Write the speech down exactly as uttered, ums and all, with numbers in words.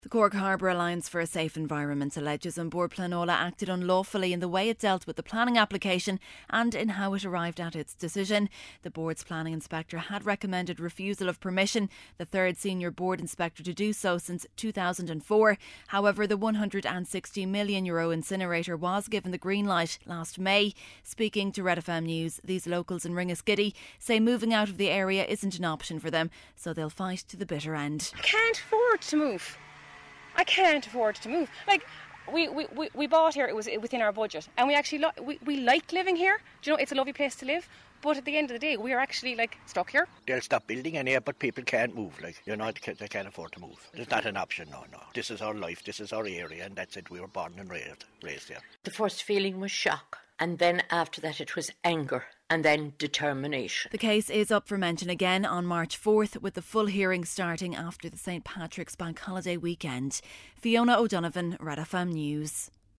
The Cork Harbour Alliance for a Safe Environment alleges An Bord Pleanála acted unlawfully in the way it dealt with the planning application and in how it arrived at its decision. The board's planning inspector had recommended refusal of permission, the third senior board inspector to do so since two thousand four. However, the one hundred sixty million euro incinerator was given the green light last May. Speaking to Red F M News, these locals in Ringaskiddy say moving out of the area isn't an option for them, so they'll fight to the bitter end. I can't afford to move. I can't afford to move. Like, we, we, we, we bought here, it was within our budget. And we actually, lo- we, we like living here. Do you know, it's a lovely place to live. But at the end of the day, we are actually, like, stuck here. They'll stop building in here, but people can't move. Like, you know, they can't, they can't afford to move. It's not an option, no, no. This is our life, this is our area, and that's it. We were born and raised, raised here. The first feeling was shock. And then after that it was anger and then determination. The case is up for mention again on March fourth, with the full hearing starting after the Saint Patrick's Bank Holiday weekend. Fiona O'Donovan, Red F M News.